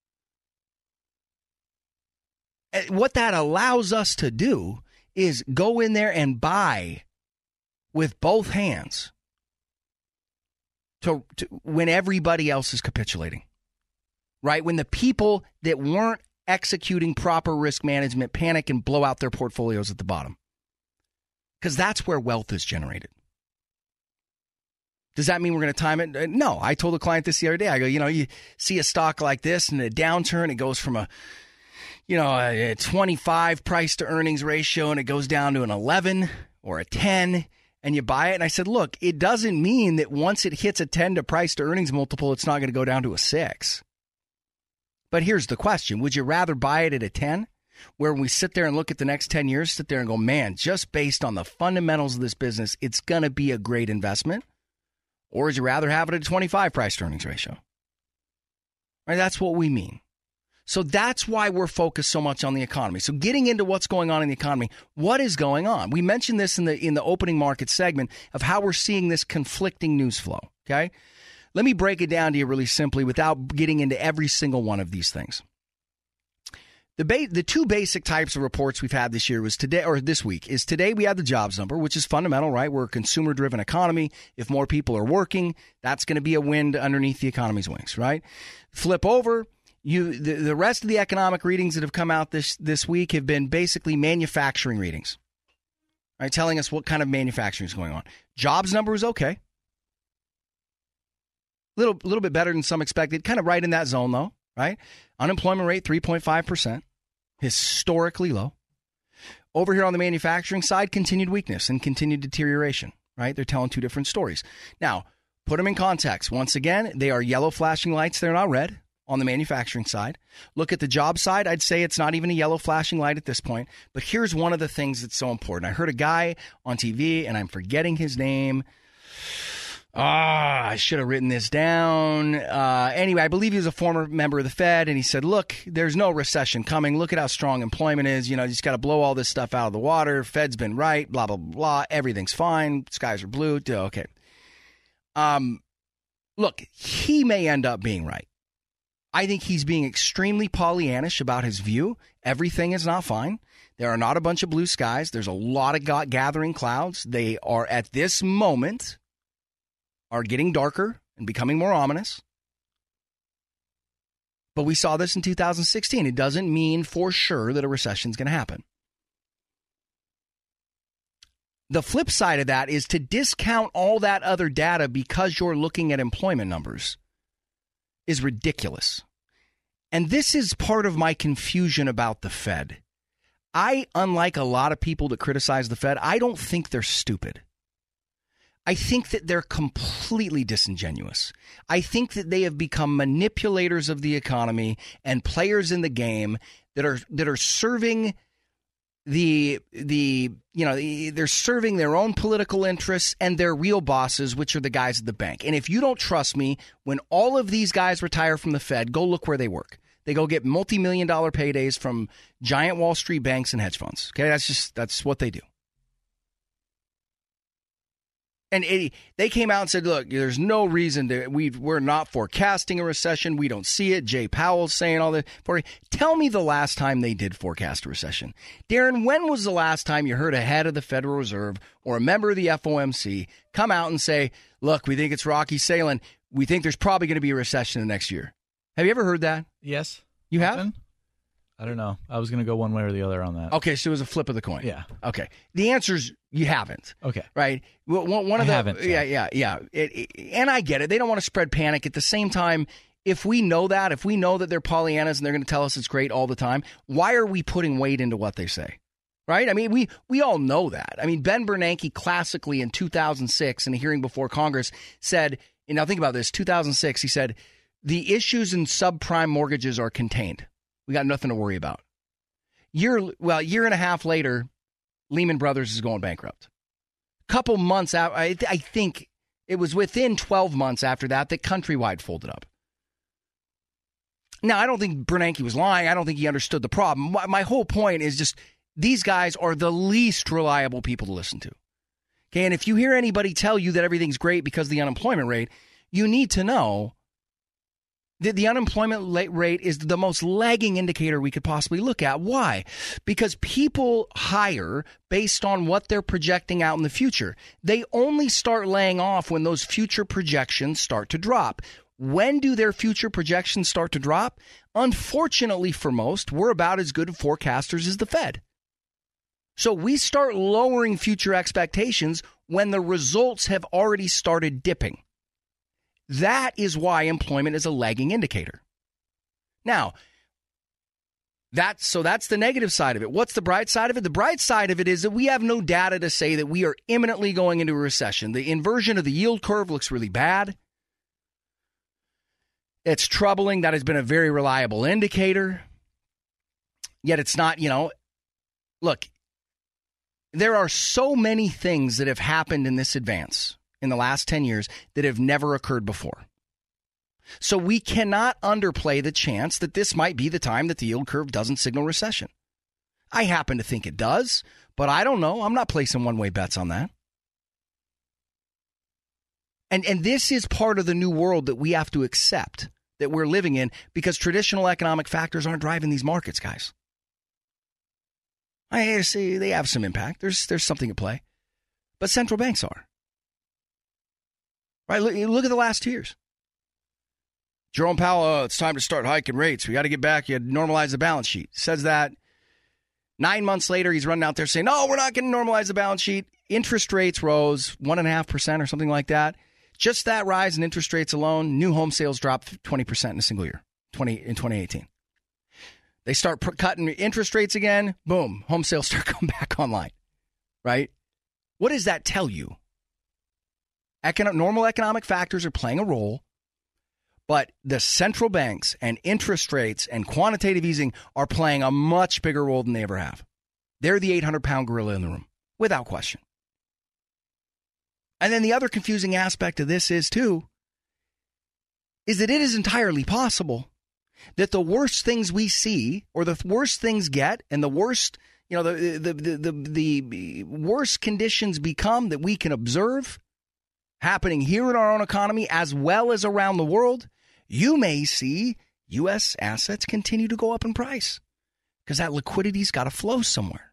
What that allows us to do is go in there and buy with both hands to when everybody else is capitulating, right? When the people that weren't executing proper risk management panic and blow out their portfolios at the bottom. Because that's where wealth is generated. Does that mean we're going to time it? No. I told a client this the other day. I go, you see a stock like this in a downturn, it goes from a 25 price to earnings ratio and it goes down to an 11 or a 10 and you buy it. And I said, look, it doesn't mean that once it hits a 10 to price to earnings multiple, it's not going to go down to a 6. But here's the question. Would you rather buy it at a 10? Where when we sit there and look at the next 10 years, sit there and go, man, just based on the fundamentals of this business, it's going to be a great investment? Or would you rather have it at a 25 price to earnings ratio? Right, that's what we mean. So that's why we're focused so much on the economy. So getting into what's going on in the economy, what is going on? We mentioned this in the opening market segment of how we're seeing this conflicting news flow, okay? Let me break it down to you really simply without getting into every single one of these things. The two basic types of reports we've had this year was today, or this week, is today we had the jobs number, which is fundamental, right? We're a consumer-driven economy. If more people are working, that's going to be a wind underneath the economy's wings, right? Flip over, the rest of the economic readings that have come out this week have been basically manufacturing readings, right? Telling us what kind of manufacturing is going on. Jobs number is okay. Little bit better than some expected, kind of right in that zone though, right? Unemployment rate, 3.5%. Historically low. Over here on the manufacturing side, continued weakness and continued deterioration, right? They're telling two different stories. Now, put them in context. Once again, they are yellow flashing lights. They're not red on the manufacturing side. Look at the job side. I'd say it's not even a yellow flashing light at this point. But here's one of the things that's so important. I heard a guy on TV, and I'm forgetting his name. I should have written this down. Anyway, I believe he was a former member of the Fed, and he said, look, there's no recession coming. Look at how strong employment is. You just got to blow all this stuff out of the water. Fed's been right, blah, blah, blah. Everything's fine. Skies are blue. Okay. Look, he may end up being right. I think he's being extremely Pollyannish about his view. Everything is not fine. There are not a bunch of blue skies. There's a lot of gathering clouds. They are, at this moment, are getting darker and becoming more ominous. But we saw this in 2016. It doesn't mean for sure that a recession is going to happen. The flip side of that is to discount all that other data because you're looking at employment numbers is ridiculous. And this is part of my confusion about the Fed. Unlike a lot of people that criticize the Fed, I don't think they're stupid. I think that they're completely disingenuous. I think that they have become manipulators of the economy and players in the game that are serving they're serving their own political interests and their real bosses, which are the guys at the bank. And if you don't trust me, when all of these guys retire from the Fed, go look where they work. They go get multi-million-dollar paydays from giant Wall Street banks and hedge funds. Okay, that's what they do. And they came out and said, look, there's no reason we're not forecasting a recession. We don't see it. Jay Powell's saying all that. Tell me the last time they did forecast a recession. Darren, when was the last time you heard a head of the Federal Reserve or a member of the FOMC come out and say, look, we think it's rocky sailing. We think there's probably going to be a recession the next year. Have you ever heard that? Yes. You have? I don't know. I was going to go one way or the other on that. Okay, so it was a flip of the coin. Yeah. Okay. The answer is you haven't. Okay. Right? I haven't. Yeah. And I get it. They don't want to spread panic. At the same time, if we know that they're Pollyannas and they're going to tell us it's great all the time, why are we putting weight into what they say? Right? I mean, we all know that. I mean, Ben Bernanke classically in 2006 in a hearing before Congress said, and now think about this, 2006, he said, the issues in subprime mortgages are contained. We got nothing to worry about. Year and a half later, Lehman Brothers is going bankrupt. Couple months out, I think it was within 12 months after that Countrywide folded up. Now, I don't think Bernanke was lying. I don't think he understood the problem. My whole point is just these guys are the least reliable people to listen to. Okay, and if you hear anybody tell you that everything's great because of the unemployment rate, you need to know the unemployment rate is the most lagging indicator we could possibly look at. Why? Because people hire based on what they're projecting out in the future. They only start laying off when those future projections start to drop. When do their future projections start to drop? Unfortunately for most, we're about as good forecasters as the Fed. So we start lowering future expectations when the results have already started dipping. That is why employment is a lagging indicator. Now, that's the negative side of it. What's the bright side of it? The bright side of it is that we have no data to say that we are imminently going into a recession. The inversion of the yield curve looks really bad. It's troubling. That has been a very reliable indicator. Yet it's not, look, there are so many things that have happened in this advance in the last 10 years that have never occurred before. So we cannot underplay the chance that this might be the time that the yield curve doesn't signal recession. I happen to think it does, but I don't know. I'm not placing one-way bets on that. And this is part of the new world that we have to accept that we're living in because traditional economic factors aren't driving these markets, guys. I see they have some impact. There's something at play. But central banks are. Right, look at the last 2 years. Jerome Powell, it's time to start hiking rates. We got to get back. You had to normalize the balance sheet. Says that. 9 months later, he's running out there saying, no, we're not going to normalize the balance sheet. Interest rates rose 1.5% or something like that. Just that rise in interest rates alone, new home sales dropped 20% in a single year, in 2018. They start cutting interest rates again. Boom, home sales start coming back online. Right? What does that tell you? Normal economic factors are playing a role, but the central banks and interest rates and quantitative easing are playing a much bigger role than they ever have. They're the 800-pound gorilla in the room, without question. And then the other confusing aspect of this is that it is entirely possible that the worst things we see or the worst things get and the worst, the worst conditions become that we can observe happening here in our own economy as well as around the world, you may see U.S. assets continue to go up in price because that liquidity's got to flow somewhere.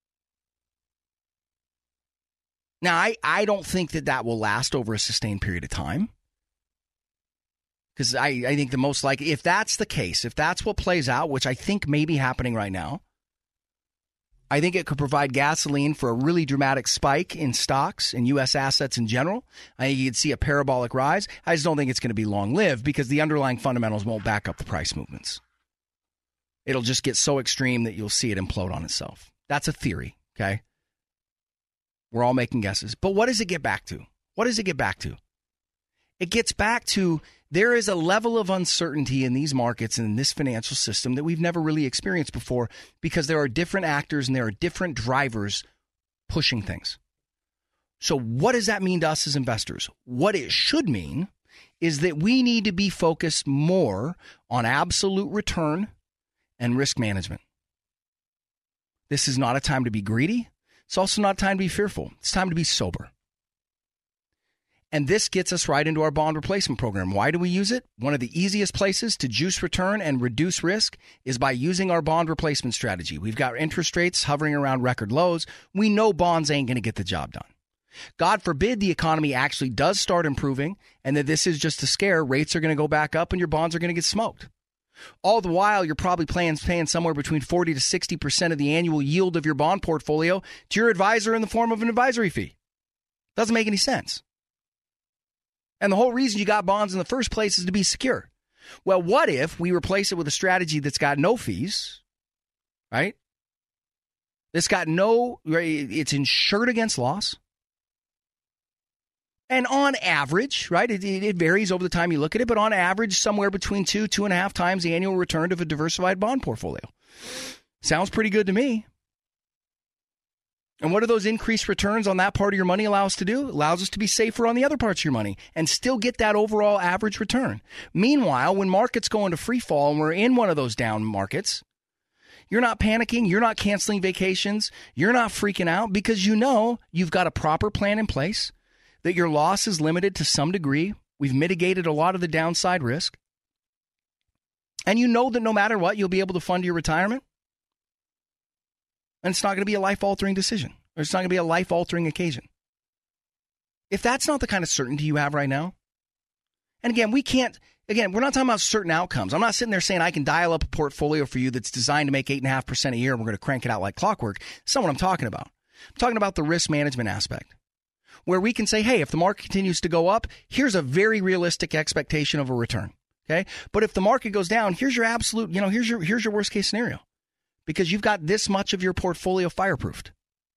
Now, I don't think that will last over a sustained period of time, because I think the most likely, if that's the case, if that's what plays out, which I think may be happening right now, I think it could provide gasoline for a really dramatic spike in stocks and U.S. assets in general. I think you'd see a parabolic rise. I just don't think it's going to be long-lived because the underlying fundamentals won't back up the price movements. It'll just get so extreme that you'll see it implode on itself. That's a theory, okay? We're all making guesses. But what does it get back to? What does it get back to? It gets back to there is a level of uncertainty in these markets and in this financial system that we've never really experienced before because there are different actors and there are different drivers pushing things. So what does that mean to us as investors? What it should mean is that we need to be focused more on absolute return and risk management. This is not a time to be greedy. It's also not a time to be fearful. It's time to be sober. And this gets us right into our bond replacement program. Why do we use it? One of the easiest places to juice return and reduce risk is by using our bond replacement strategy. We've got interest rates hovering around record lows. We know bonds ain't going to get the job done. God forbid the economy actually does start improving and that this is just a scare. Rates are going to go back up and your bonds are going to get smoked. All the while, you're probably paying somewhere between 40 to 60% of the annual yield of your bond portfolio to your advisor in the form of an advisory fee. Doesn't make any sense. And the whole reason you got bonds in the first place is to be secure. Well, what if we replace it with a strategy that's got no fees, right? It's insured against loss. And on average, right, it varies over the time you look at it, but on average, somewhere between 2.5 times the annual return of a diversified bond portfolio. Sounds pretty good to me. And what do those increased returns on that part of your money allow us to do? It allows us to be safer on the other parts of your money and still get that overall average return. Meanwhile, when markets go into free fall and we're in one of those down markets, you're not panicking, you're not canceling vacations, you're not freaking out because you know you've got a proper plan in place, that your loss is limited to some degree. We've mitigated a lot of the downside risk. And you know that no matter what, you'll be able to fund your retirement. And it's not going to be a life-altering decision. Or it's not going to be a life-altering occasion. If that's not the kind of certainty you have right now, and again, we're not talking about certain outcomes. I'm not sitting there saying I can dial up a portfolio for you that's designed to make 8.5% a year and we're going to crank it out like clockwork. That's not what I'm talking about. I'm talking about the risk management aspect, where we can say, hey, if the market continues to go up, here's a very realistic expectation of a return. Okay? But if the market goes down, here's your absolute, here's your worst case scenario. Because you've got this much of your portfolio fireproofed.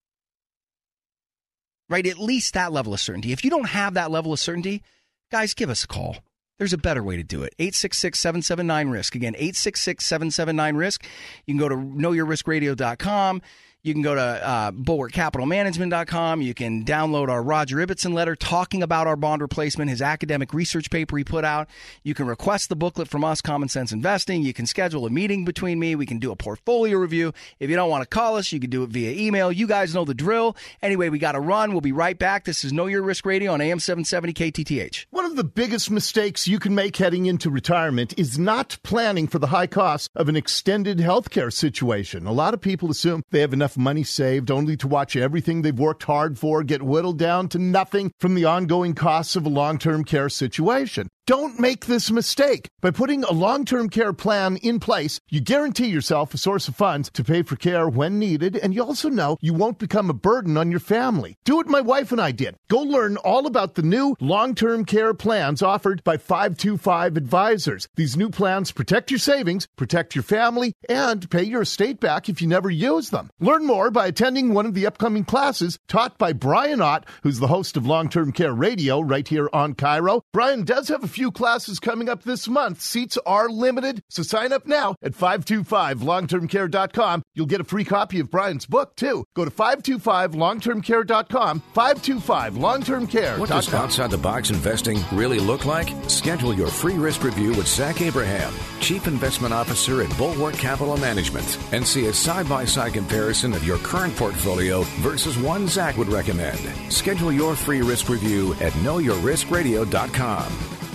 Right? At least that level of certainty. If you don't have that level of certainty, guys, give us a call. There's a better way to do it. 866-779-RISK. Again, 866-779-RISK. You can go to knowyourriskradio.com. You can go to bulwarkcapitalmanagement.com. You can download our Roger Ibbotson letter talking about our bond replacement, his academic research paper he put out. You can request the booklet from us, Common Sense Investing. You can schedule a meeting between me. We can do a portfolio review. If you don't want to call us, you can do it via email. You guys know the drill. Anyway, we got to run. We'll be right back. This is Know Your Risk Radio on AM 770 KTTH. One of the biggest mistakes you can make heading into retirement is not planning for the high cost of an extended healthcare situation. A lot of people assume they have enough money saved only to watch everything they've worked hard for get whittled down to nothing from the ongoing costs of a long-term care situation. Don't make this mistake. By putting a long-term care plan in place, you guarantee yourself a source of funds to pay for care when needed, and you also know you won't become a burden on your family. Do what my wife and I did. Go learn all about the new long-term care plans offered by 525 Advisors. These new plans protect your savings, protect your family, and pay your estate back if you never use them. Learn more by attending one of the upcoming classes taught by Brian Ott, who's the host of Long-Term Care Radio right here on Cairo. Brian does have a few few classes coming up this month. Seats are limited, so sign up now at 525longtermcare.com. You'll get a free copy of Brian's book, too. Go to 525longtermcare.com, 525longtermcare.com. What does outside-the-box investing really look like? Schedule your free risk review with Zach Abraham, Chief Investment Officer at Bulwark Capital Management, and see a side-by-side comparison of your current portfolio versus one Zach would recommend. Schedule your free risk review at knowyourriskradio.com.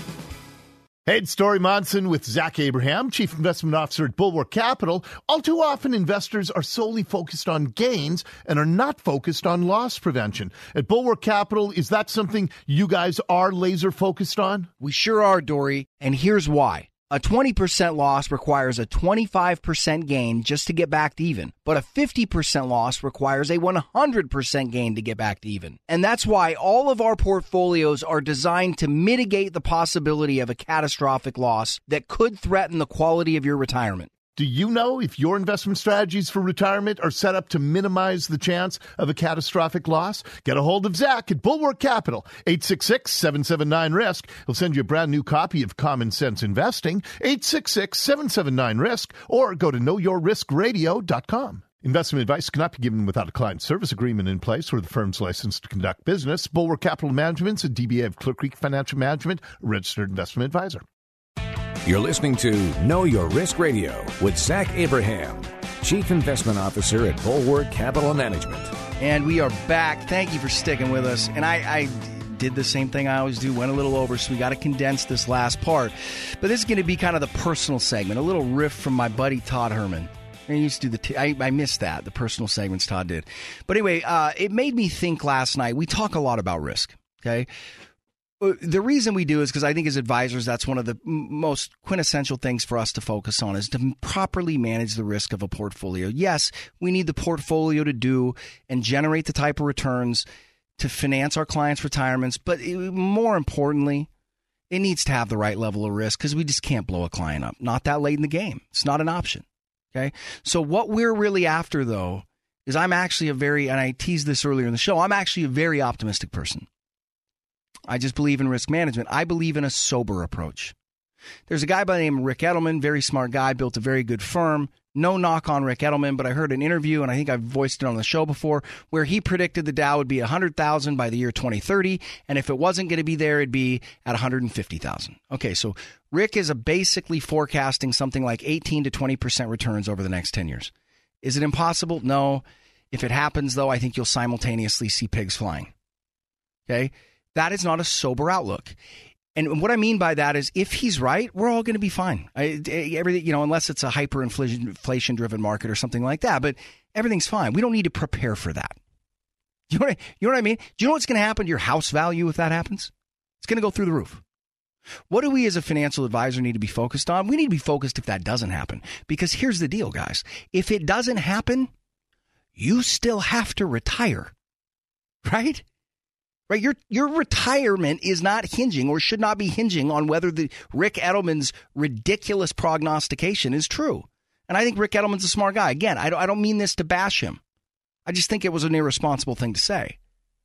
Hey, it's Story Monson with Zach Abraham, Chief Investment Officer at Bulwark Capital. All too often, investors are solely focused on gains and are not focused on loss prevention. At Bulwark Capital, is that something you guys are laser focused on? We sure are, Dory, and here's why. A 20% loss requires a 25% gain just to get back to even, but a 50% loss requires a 100% gain to get back to even. And that's why all of our portfolios are designed to mitigate the possibility of a catastrophic loss that could threaten the quality of your retirement. Do you know if your investment strategies for retirement are set up to minimize the chance of a catastrophic loss? Get a hold of Zach at Bulwark Capital, 866-779-RISK. He'll send you a brand new copy of Common Sense Investing, 866-779-RISK, or go to knowyourriskradio.com. Investment advice cannot be given without a client service agreement in place or the firm's license to conduct business. Bulwark Capital Management's a DBA of Clear Creek Financial Management, a registered investment advisor. You're listening to Know Your Risk Radio with Zach Abraham, Chief Investment Officer at Bulwark Capital Management. And we are back. Thank you for sticking with us. And I did the same thing I always do, went a little over, so we got to condense this last part. But this is going to be kind of the personal segment, a little riff from my buddy Todd Herman. I used to do I missed that, the personal segments Todd did. But anyway, it made me think last night. We talk a lot about risk, okay? The reason we do is because I think as advisors, that's one of the most quintessential things for us to focus on is to properly manage the risk of a portfolio. Yes, we need the portfolio to do and generate the type of returns to finance our clients' retirements. But more importantly, it needs to have the right level of risk because we just can't blow a client up. Not that late in the game. It's not an option. Okay. So what we're really after, though, is I'm actually and I teased this earlier in the show, I'm actually a very optimistic person. I just believe in risk management. I believe in a sober approach. There's a guy by the name of Rick Edelman, very smart guy, built a very good firm. No knock on Rick Edelman, but I heard an interview, and I think I've voiced it on the show before, where he predicted the Dow would be 100,000 by the year 2030, and if it wasn't going to be there, it'd be at 150,000. Okay, so Rick is basically forecasting something like 18 to 20% returns over the next 10 years. Is it impossible? No. If it happens, though, I think you'll simultaneously see pigs flying. Okay? That is not a sober outlook. And what I mean by that is if he's right, we're all going to be fine. Everything, unless it's a hyperinflation-driven market or something like that. But everything's fine. We don't need to prepare for that. You know what I mean? Do you know what's going to happen to your house value if that happens? It's going to go through the roof. What do we as a financial advisor need to be focused on? We need to be focused if that doesn't happen. Because here's the deal, guys. If it doesn't happen, you still have to retire. Right? Right, your retirement is not hinging or should not be hinging on whether the Rick Edelman's ridiculous prognostication is true. And I think Rick Edelman's a smart guy. Again, I don't mean this to bash him. I just think it was an irresponsible thing to say.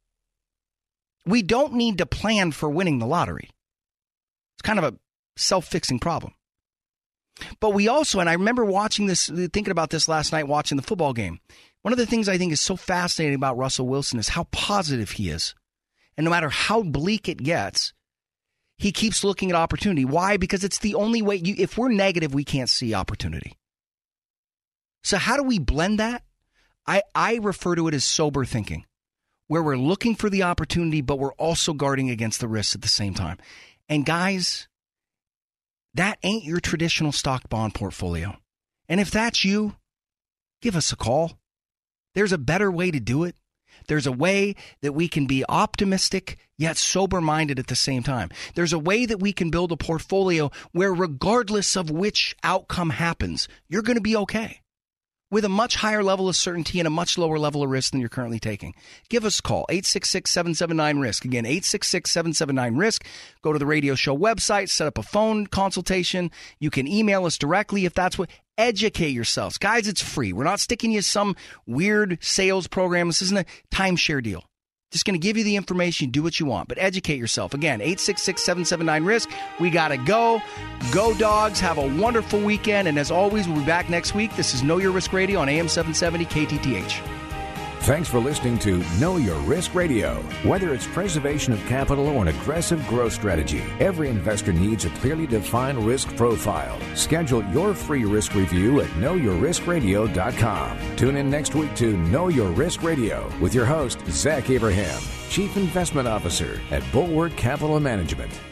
We don't need to plan for winning the lottery. It's kind of a self-fixing problem. But we also, and I remember watching this, thinking about this last night, watching the football game. One of the things I think is so fascinating about Russell Wilson is how positive he is. And no matter how bleak it gets, he keeps looking at opportunity. Why? Because it's the only way. If we're negative, we can't see opportunity. So how do we blend that? I refer to it as sober thinking, where we're looking for the opportunity, but we're also guarding against the risks at the same time. And guys, that ain't your traditional stock bond portfolio. And if that's you, give us a call. There's a better way to do it. There's a way that we can be optimistic yet sober-minded at the same time. There's a way that we can build a portfolio where regardless of which outcome happens, you're going to be okay with a much higher level of certainty and a much lower level of risk than you're currently taking. Give us a call, 866-779-RISK. Again, 866-779-RISK. Go to the radio show website, set up a phone consultation. You can email us directly if that's what. Educate yourselves. Guys, it's free. We're not sticking you some weird sales program. This isn't a timeshare deal. Just going to give you the information, do what you want, but educate yourself. Again, 866-779-RISK. We got to go. Go Dogs. Have a wonderful weekend. And as always, we'll be back next week. This is Know Your Risk Radio on AM 770 KTTH. Thanks for listening to Know Your Risk Radio. Whether it's preservation of capital or an aggressive growth strategy, every investor needs a clearly defined risk profile. Schedule your free risk review at knowyourriskradio.com. Tune in next week to Know Your Risk Radio with your host, Zach Abraham, Chief Investment Officer at Bulwark Capital Management.